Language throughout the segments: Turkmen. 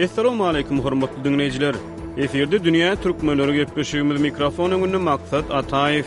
Assalamu alaykum hormatly dinleyijiler. Eferde dünýä türkmenleri gepleşigimiz mikrofon öňünde maksat Ataýew.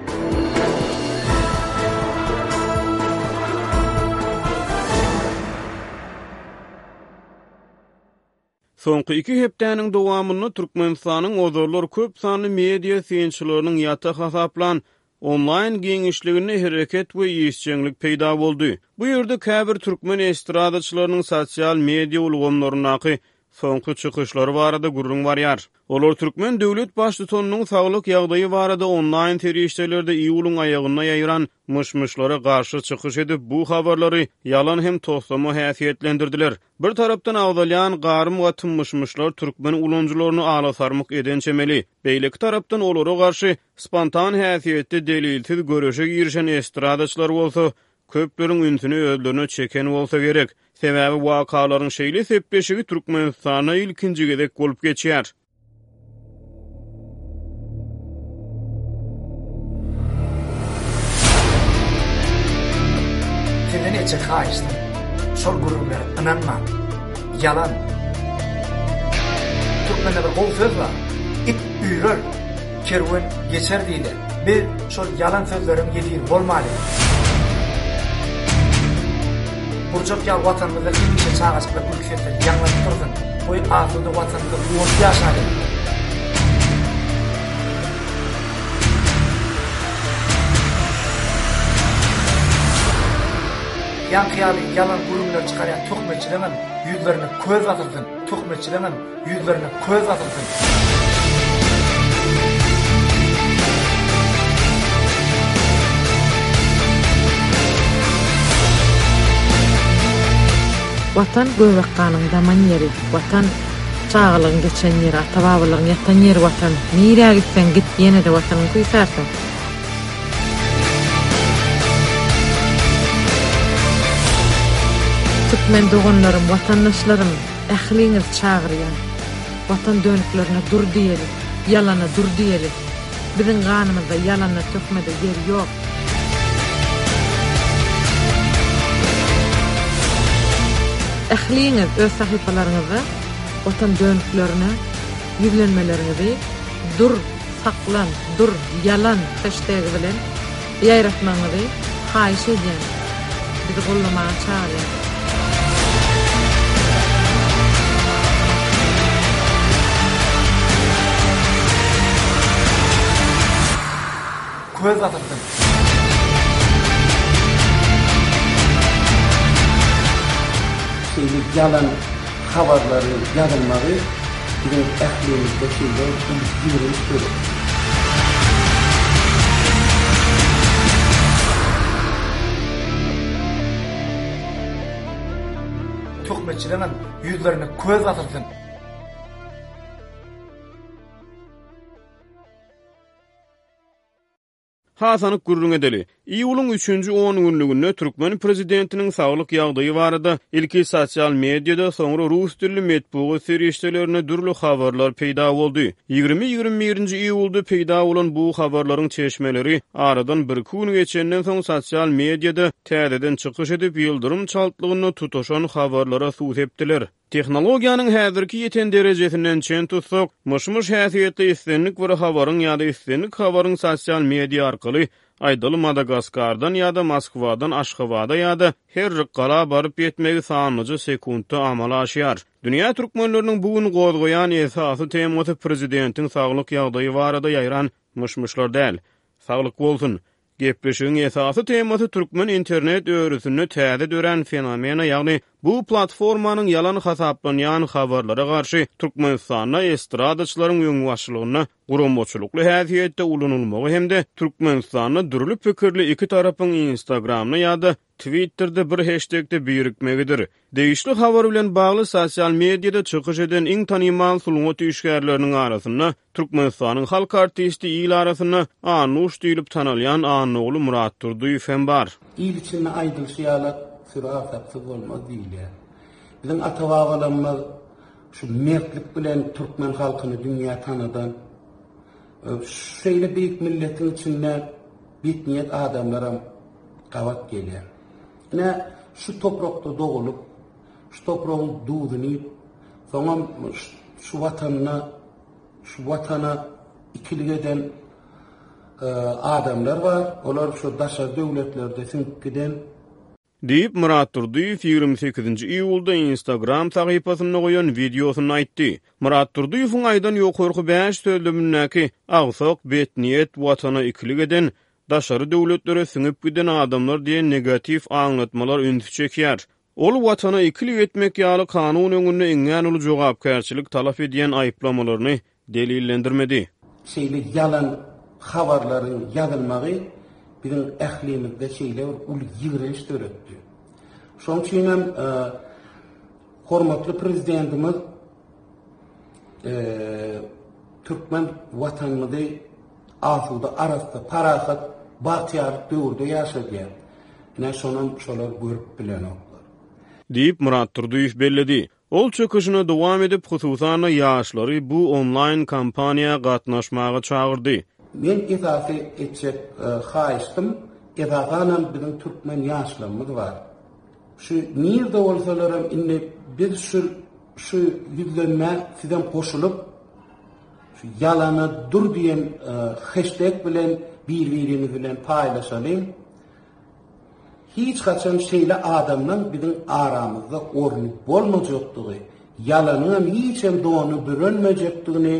Soňky 2 hepdäniň dowamynda Türkmenistanyň ozorlar köp sanly media synçylarynyň ýata hasaplan online giňişligine hereket we ýeşçiňlik peýda boldy. Bu ýerde käbir türkmen estradaçylarynyň sosial media ulgamlarynaky soňky çykyşlary barada gurrun barýar. Olar türkmen döwlet başlygynyň saglyk ýagdaýy barada online terişdelerde iýulun aýagyna ýaýran myşmyşlara garşy çykyş edip bu habarlary ýalan hem toslama häsiýetlendirdiler. Bir tarapdan awdalýan garym we tymyşmyşlar türkmen ulanjylaryny alasarmyk eden çemeli. Beýleki tarapdan olary garşy spontan häsiýetde delilsiz görüşe girişen estradaçylar bolsa, köpleriň üntüni özlerine çeken bolsa gerek. Sebäbi wakalaryň şeýle sepbeşigi Türkmenistana ilkinji gezek bolup geçýär. Kendine içe kaçtı. Sol gururlar, inanma. Yalan. Türkmenler bir kol söz var. İp üyürür. Kerwen geçer deydi. Bir sol yalan sözlerim yedir. Olmalı. Burçak ya vatanımızda ilmişe çağısıkla ülkede yanlar durdun. Oy ağzında vatanımızda uğur yaşadı. Yankıyalı yalan gururlar çıkarayan töhmetçilerin yüzlerine köz atıldın. Töhmetçilerin yüzlerine köz atıldın. Vatan göwekanyň daman ýeri, vatan çağalyň geçen ýeri, ata-babalyň ýatan ýeri vatan. Nirä gitsen git, ýene de watanyň kuýsarsyň. Türkmen doganlarym, watandaşlarym, ähliňiz çağırýar. Vatan dönüklerine dur diýeli, ýalana dur diýeli. Biziň ganymyzda ýalana tökmede yer ýok. Ähliňiz öz sahypalaryňyzda watan dönüklerine ýüzlenmelerini dur, saklan, dur, yalan hashtag bilen ýaýratmaňyzy haýyş edýän. Bizi gollamaga çağırýar. Köz atıldın. Yalan habarları yazılmağı bizim ählimizde şeýle ýürüş görür. Töhmetçilerin yüzlerine köz atıldın. Hasanyk gurrun edeli. Iýulyň 3-nji 10 günlüginde Türkmen prezidentiniň saglyk ýagdaýy barada ilki sosial mediada soňra rus dilli metbuat serişdelerine dürli habarlar peýda boldy. 20-21-nji iýulda peýda bolan bu habarlaryň çeşmeleri aradan bir gün geçenden soň sosial mediada täzeden çykyş edip ýyldyrym çaltlygyny tutaşan habarlara suw sepdiler. Tehnologiýanyň häzirki ýeten derejesinden çen tutsak, myşmyş häsiýetli istenlik bir habaryň ýa-da istenlik habaryň sosial media arkaly aýdaly Madagaskardan ýa-da Moskwadan Aşgabatda ýa-da her gala baryp ýetmegi sanlyjy sekundda amala aşýar. Dünýä türkmenleriniň bugün gozgoýan esasy temasy prezidentiň saglyk ýagdaýy barada ýaýran myşmyşlar däl. Saglyk bolsun. Gepleşigiň esasy temasy türkmen internet örüsini täze dören fenomena, ýagny bu platformanyň ýalan hasaplanýan habarlara garşy Türkmenistana estradaçylaryň ýöňbaşçylygyna guramçylykly häsiýetde ulanylmagy hemde Türkmenistana dürli pikirli iki tarapyň Instagramna ýa-da Twitter'de bir hashtagde birikmegidir. Değişli habar bilen bagly sosial mediada çykyş eden iň tanymal sulgat işgärleriniň arasynda Türkmenistanyň halk artisti ýyl arasynda Anuş diýilip tanalýan Anogly Murat Durduýew hem bar. İl içinde aýdyl şeýalar sürasapsy bolmaz diýilýär. Biziň ata-babalarymyz şu mertlik bilen türkmen halkyny dünýä tanadan şeýle beýik milletiň içinde bitniýet adamlara gawat gelýär. Ne şu toprakda doğulup, şu toprağın duğdunu Soňam şu watana ikilik eden adamlar var. Olar şu daşa döwletlerde giden Deyip Murat Durduýew 28-nji iýulda Instagram sahypasyna goýan videosyny aýtdy. Murat Durduýewiň aýdan ýokurky 5 söýlemindäki agsak betniýet watana ikilik eden daşary döwletlere siňip giden adamlar diýen negativ aňlatmalar ünsü çekýär. Ol watana ikilik etmek ýaly kanun öňünde eňän uly jogapkärçilik talap edýän aýplamalaryny delillendirmedi. Şeýle yalan habarlaryň ýazylmagy bizim ählimizde şeýle uly ýigrenç töretdi. Şoň üçin hem hormatly prezidentimiz Türkmen watanymyzy asylda arasda parahat batyar döwürde ýaşadýar. Näme şolar görüp bilenoklar. Deyip Murat Durduýew belledi. Ol çöküşüne dowam edip hususan ýaşlary bu online kampaniýa gatnaşmagy çagyrdy. Men edafi etjek haýystym. Edafanam bizim Türkmen ýaşlarymyz var. Şu nirde bolsalarym indi biz şu ýüzlenme sizden koşulup şu ýalany dur diýen hashtag bilen bir-biriniz bilen paýlaşalım. Hiç kaçan şeýle adamdan bizim aramızda orny bolmajakdygy, ýalanyň hiç hem dony bürünmejekdigini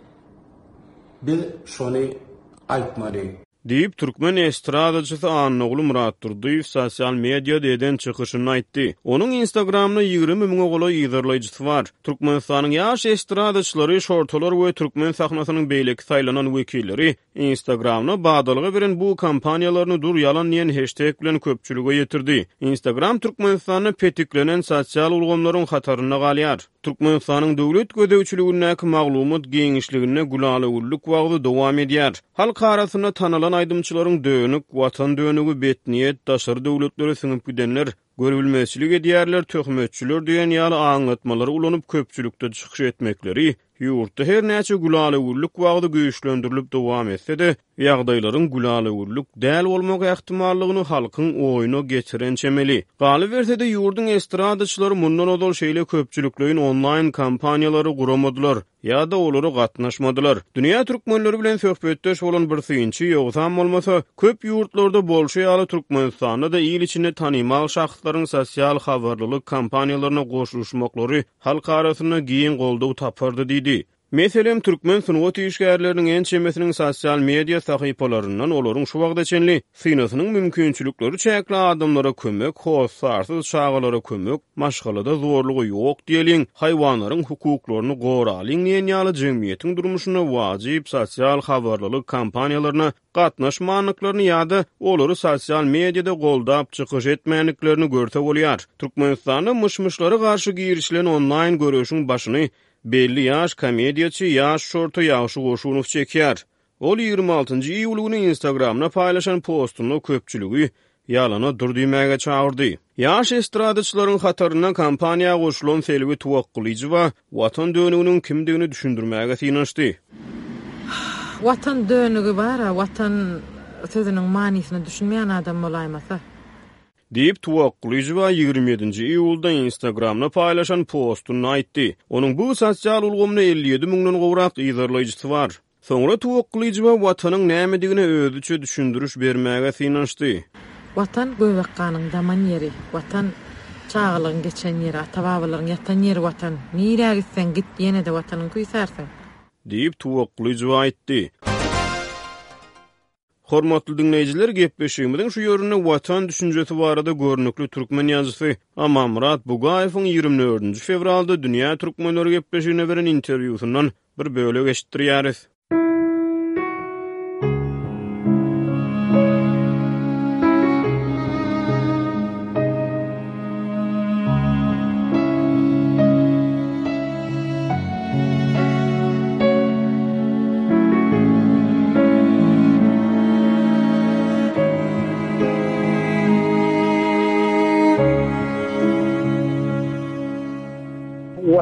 biz şonu aýtmaly. Deyip Türkmen estradaçysy Annogul Murat Durduýew sosial mediada eden çykyşyny aýtdy. Onuň Instagramda 20 000 gola ýygyrlaýjysy var. Türkmenistanyň ýaş estradaçylary, şortalar we Türkmen sahnasynyň beýleki saýlanan wekilleri Instagramda badalyga beren bu kampaniýalaryny dur ýalan diýen hashtag bilen köpçülüge ýetirdi. Instagram Türkmenistanyny petiklenen sosial ulgamlaryň hataryna galýar. Türkmenistanyň döwlet gödäwçiligindäki maglumat geňişligine gulalyglyk wagty dowam edýär. Halk arasyna tanalan aydymçylaryň dönük, watan dönügi betniýet, daşary döwletlere siňip gidenler, görülmezçilik edýärler, töhmetçiler diýen ýaly aňlatmalary ulanyp köpçülükde çykyş etmekleri, ýurtda her näçe gulalyglyk wagty güýçlendirilip dowam etse-de, ýagdaýlaryň gulalyglyk däl bolmak ähtimallygyny halkyň oýuna geçiren çemeli. Galy berse-de ýurdun estradaçylary mundan odal şeýle köpçülüklerin online kampaniýalary guramadylar ýa-da olary gatnaşmadylar. Dünýä türkmenleri bilen söhbetdeş bolan bir synçy ýogsam bolmasa, köp ýurtlarda bolşy ýaly Türkmenistanda da ýyl içinde tanymal şahsyslaryň sosial habarlylyk kampaniýalaryna goşulmaklary halk arasyna giň goldaw tapardy diýdi. Meselem Türkmen sunwat işgärleriniň en çemesiniň sosial media sahypalaryndan olaryň şu wagda çenli synasynyň mümkinçilikleri çäkli adamlara kömek, hosarsyz çağalara kömek, maşgalada zorlugy ýok diýeliň, haýwanlaryň hukuklaryny goralyň diýen ýaly jemgyýetiň durmuşyna wajyp sosial habarlylyk kampaniýalaryna gatnaşmanlyklaryny ýa-da olary sosial mediada goldap çykyş etmänliklerini görse bolýar. Türkmenistanda myşmyşlary garşy girişlen online görüşiň başyny belli ýaş komediýaçy ýaş şorta ýaşy goşunup çekýär. Ol 26-njy iýulyny Instagramda paýlaşan postuny köpçüligi ýalana dur diýmäge çagyrdy. Ýaş estradaçylaryň hataryna kampaniýa goşulan selwi tawakkulyjy we watan dönüginiň kimdigini düşündirmäge synaşdy. Watan dönügi bar, watan sözüniň manysyny düşünmeýän adam bolaýmasa. Deyip tawakkulyjy we 27-nji iýulda Instagramda paýlaşan postuny aýtdy. Onuň bu sosial ulgamda 57 000-dan gowrak ýygyrlaýjysy var. Soňra tawakkulyjy we watanyň nämedigini özüçe düşündiriş bermäge synaşdy. Watan göwekganyň daman ýeri, watan çağalyň geçen ýeri, ata-babalaryň ýatan ýeri watan. Nirä gitsen git, ýene de watanyň kuýsarsyň. Deyip tawakkulyjy aýtdy. Hormatly dinleýijiler, gepleşigimiziň şu ýörüne watan düşünjesi barada görnükli türkmen ýazgysy Amam Murat Bugaýewiň 24-nji fevralda dünýä türkmenleri gepleşigine beren interwýusundan bir böleg eşitdirýäris.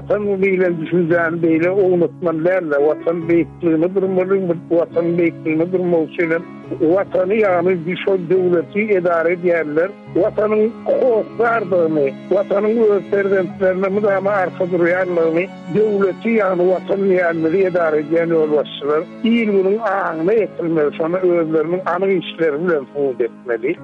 vatan bilen düşünjäni beýle oňutmanlarla watan beýikligini durmalyň, watan beýikligini durmak üçin watany ýa-ni şu döwleti edare edýärler, watanyň hukuklardyny, watanyň özlerine müdama arka durýarlygyny döwleti ýa-ni watan ýa-ni edare edýän ýolbaşçylar ýyl bunyň aňyna ýetilmeli, şonu özleriniň anyk işleri bilen fuhuş etmeli.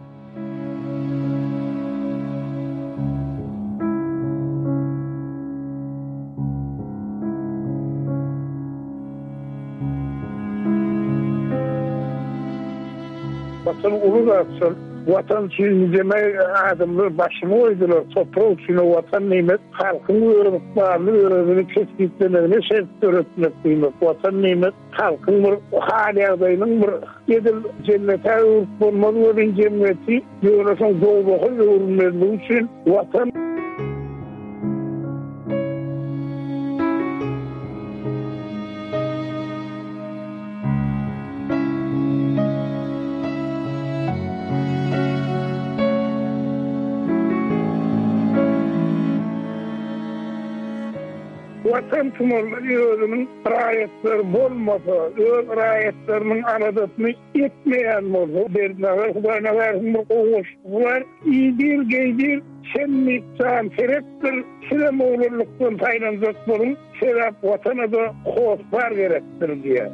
Vatan uludatsın, vatan çizmeyeceğime adımlar başıma oydular, toprağı için o vatan nimet, halkın öğrenip bağlı öğrenini kesinliklemelerine şert öğretmek duymak. Vatan nimet, halkın bir hali adayının bir yedil cennete öğrenip olmalı olan cenneti, yönetim doğduğu öğrenmeli için vatan vatan tümörleri özünün rayetleri bolmasa, öz rayetlerinin anadatını etmeyen bolsa, bernaver, hudayna versin bir oğuşluğu var, iyidir, geydir, senlik, can, sereptir, sinem oğlurluktan taylanacak bolun, serap vatana da hosbar gerektir diye.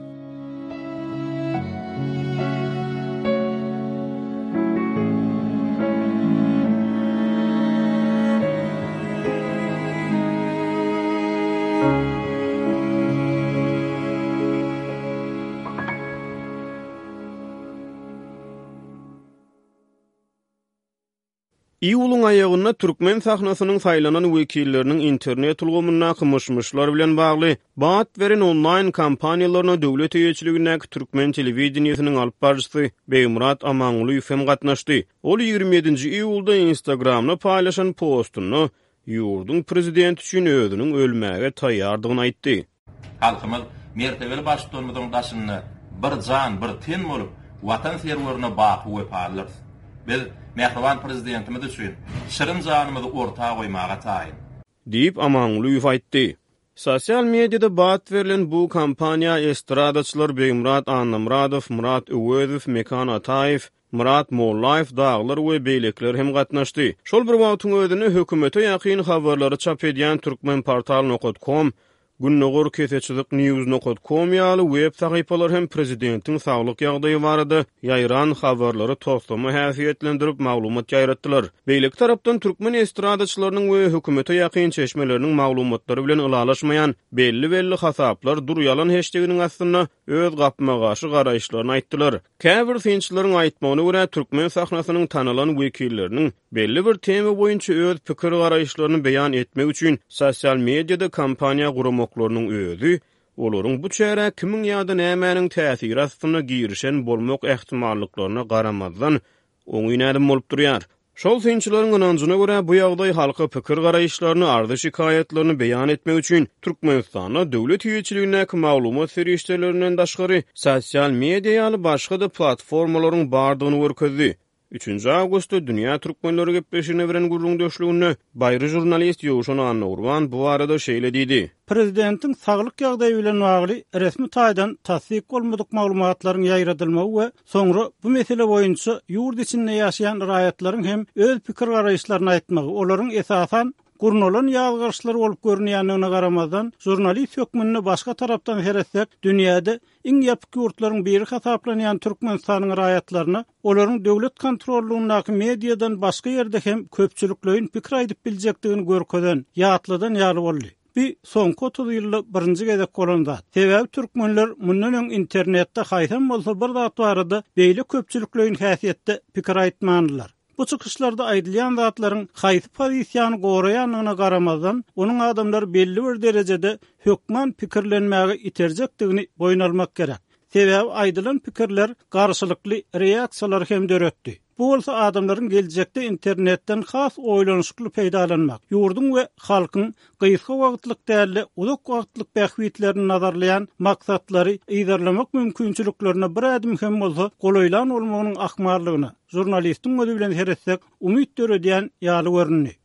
İýulyň aýagyna türkmen sahnasynyň saýlanan wekilleriniň internet ulgamyna kymyşmyşlar bilen bagly baat beren online kampaniýalaryna döwlet eýetçiligindäki türkmen telewizionysynyň alyp barjysy Beýmurat Amaňlyýew hem gatnaşdy. Ol 27-nji iýulda Instagramda paýlaşan postuny ýurdun prezidenti üçin özüniň ölmäge taýýardygyny aýtdy. Halkymyz mertebeli başlanmadan daşyny bir jan, bir ten bolup watan serwerine baky we parlar. Biz Mehriban prezidentimiz üçün şirin janymyzy ortağa goýmaga taýyn. Diýip Amaňlyýew aýtdy. Sosial mediada baat verilen bu kampaniýa estradaçylar Beýmurat Annamradow, Murat Öwözow, Mekan Ataýew, Murat Mollaýew daglar we beýlekler hem gatnaşdy. Şol bir wagtyň özüni hökümete ýakyn habarlary çap edýän türkmen portal.com, Günnogur Keseçilik News.com ýaly web sahypalar hem prezidentiň saglyk ýagdaýy barada ýaýran habarlary toplamy häsiýetlendirip maglumat ýaýratdylar. Beýlik tarapdan türkmen estradaçylarynyň we hökümete ýakyn çeşmeleriniň maglumatlary bilen ylalaşmaýan belli hasaplar durýalan hashtaginiň astyna öz gapma gaşy garaýşlaryny aýtdylar. Käbir synçylaryň aýtmagyna görä türkmen sahnasynyň tanalan wekilleriniň belli bir tema boýunça öz pikir garaýşlaryny beýan etmek üçin sosial mediada kampaniýa guramoklarynyň özü, olaryň bu çäre kimiň ýa-da nämäniň täsiri astyna girişen bolmak ähtimallyklaryna garamazdan oňynädim bolup durýar. Şol synçylaryň ynanjyna görä bu ýagdaý halka pikir garaýşlaryny, ardy şikaýetlerini beýan etmek üçin Türkmenistana döwlet ýeýetçiligindäki maglumat serişdelerinden daşgary sosial media ýaly başga da platformalaryň bardygyny görkezdi. 3 Awgustda Dünýä Türkmenleri gepleşigine beren gurrun döşlüğünde baýry jurnalist Ýowşan Annurwan bu arada şeýle diýdi. Prezidentiň saglyk ýagdaýy bilen bagly resmi taýdan tasdik bolmadyk maglumatlaryň ýaýradylmagy we soňra bu mesele boýunça ýurt içinde ýaşaýan raýatlaryň hem öz pikir garaýşlaryny aýtmagy, olaryň esasan gurnulan ýalgyşlar bolup görünýändigine garamazdan jurnalist hökmünde başga tarapdan heretsek dünýäde iň ýapyk ýurtlaryň biri hasaplanýan Türkmenistanyň raýatlaryny olaryň döwlet kontrolluğundaky mediadan başga ýerde hem köpçüliklerin pikir aýdyp biljekdigini görkezen ýatlydan ýaly boldy. Bir soňky 30 ýylda birinji gezek bolanda. Sebäbi türkmenler mundan internetde haýsam bolsa bir zat barada beýle köpçüliklerin häsiýetde pikir aýtmandylar. Bu çıkışlarda aýdylýan zatlaryň haýsy pozisiýany goraýanyna garamazdan onuň adamlar belli bir derejede hökman pikirlenmäge iterjekdigini boýun almak gerek. Sebäbi aýdylan pikirler garşylykly reaksiýalar hem döretdi. Bu bolsa adamlaryň geljekde internetden has oýlanşykly peýdalanmak, ýurdun we halkyň gysga wagtlyk däli uzak wagtlyk bähwitlerini nazarlayan maksatlary ýerlemek mümkinçiliklerine bir adım hem bolsa golaýlan bolmagynyň ahmarlygyna jurnalistiň öňü bilen heretsek umyt döredýän ýaly görünýär.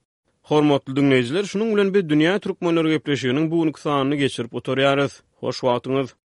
Hormatly dinleyijiler, şunuň bilen biz dünýä türkmenleri gepleşiginiň bugünkü sanyny geçirip oturýarys. Hoş wagtyňyz.